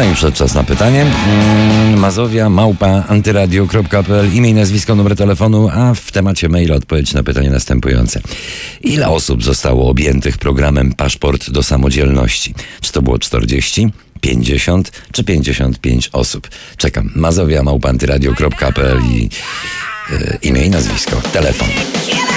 No i przyszedł czas na pytanie. Mazowia@antyradio.pl, imię, nazwisko, numer telefonu, a w temacie maila odpowiedź na pytanie następujące. Ile osób zostało objętych programem Paszport do Samodzielności? Czy to było 40, 50 czy 55 osób? Czekam. Mazowia@antyradio.pl i imię i nazwisko, telefon.